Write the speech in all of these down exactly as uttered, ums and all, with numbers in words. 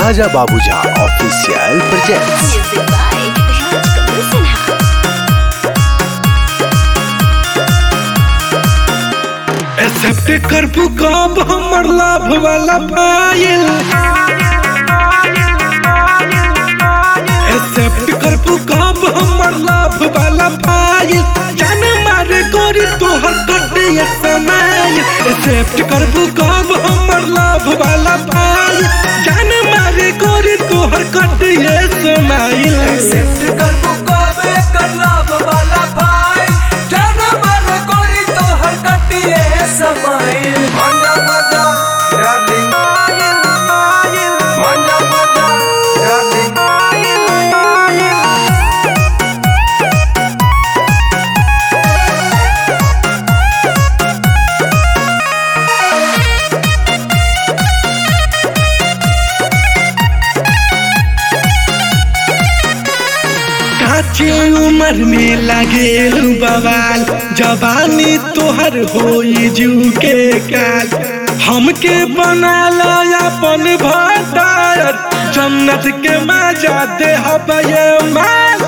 राजा बाबूजा official presents. Music by Rajkamal Sinha. Accept करबू कब हमर लाभ वाला फाइल, एक्सेप्ट करबू कब हमर लाभ वाला फाइल, जान मारे गोरी तोहर कटिया समय। एक्सेप्ट करबू कब हमर लाभ वाला फाइल, जान मारे गोरी तोहर कटिया समय। एक्सेप्ट करबू कब एकर लाभ वाला फाइल, जान मारे गोरी तोहर कटिया समय। मजा मजा डार्लिंग, मजा मजा डार्लिंग। काचे उमर में लागेल बवाल, जवानी तोहर होई जू के काल। हमके बना ला अपन भतार, जन्नत के मजा दे हबे माल।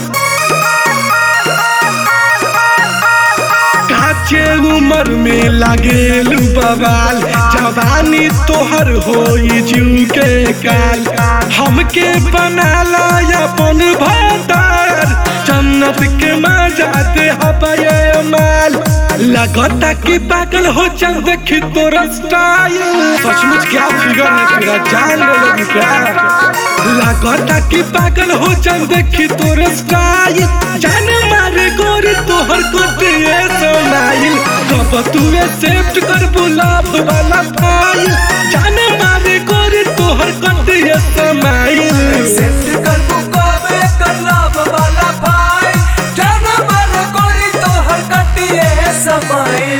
काचे उमर में लागेल बवाल, जवानी तोहर होई जू के काल। हमके बना ला अपन भतार, जन्नत के मजा दे हबे माल। लगता कि पागल हो चल देखी तोरा स्टाइल, सचमुच क्या फिगर है तेरा, जान लोगी क्या। लगता कि पागल हो चल देखी तोरा स्टाइल, जान मारे गोरी तोहर कटिए समाइल। कब तू एक्सेप्ट कर बुलाव वाला फाइल, जान मारे गोरी तोहर कटिए समाइल। एक्सेप्ट करबू कब एकर लाभ वाला फाइल, जान मारे गोरी तोहर कटिया समय।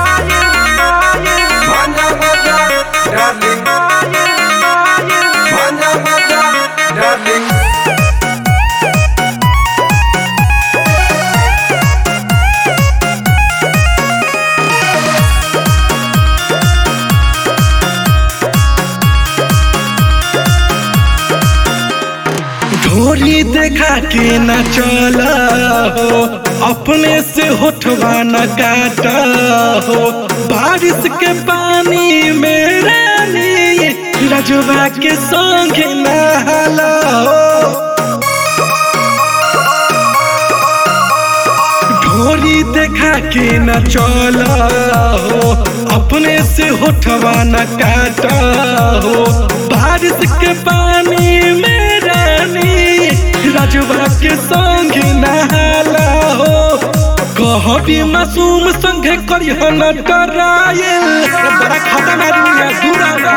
मजा मजा डार्लिंग, मजा मजा डार्लिंग। ढोली देखा के न चला हो, अपने से होठवा न काटा हो। बारिश के पानी में रानी, रजवा के संग नहाला हो। ढोली देखा के न चला हो, अपने से होठवा न काटा हो। बारिश के पानी में रजवा के संग नहाला हो। कहबी मासूम संगे करिह न डराइल, बड़ा खतरनाक दुनिया दूरा।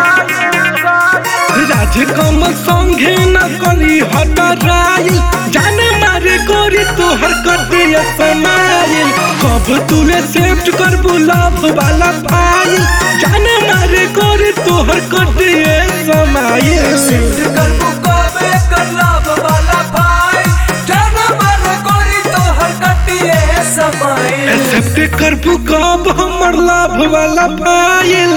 राजकमल संगे न करिह डराइल, जान मारे गोरी तोहर कटिया समाइल। कब तू एक्सेप्ट कर बुलाव वाला फाइल, जान मारे गोरी तोहर कटिया समाइल। एक्सेप्ट करबू कब एकर लाभ वाला फाइल, जान मारे गोरी तोहर कटिया समय। एक्सेप्ट करबू कब हमर लाभ वाला फाइल,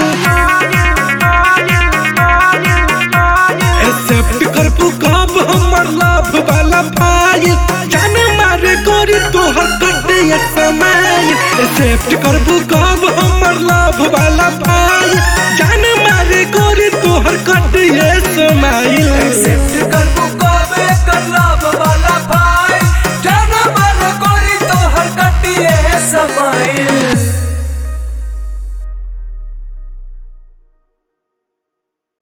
एक्सेप्ट करबू कब हमर लाभ वाला फाइल, जान मारे गोरी तोहर कटिया समय। एक्सेप्ट करबू कब हमर लाभ वाला फाइल, जान मारे गोरी तोहर कटिया समय। एक्सेप्ट करबू कब एकर लाभ वाला फाइल, जान मारे गोरी तोहर कटिया समय।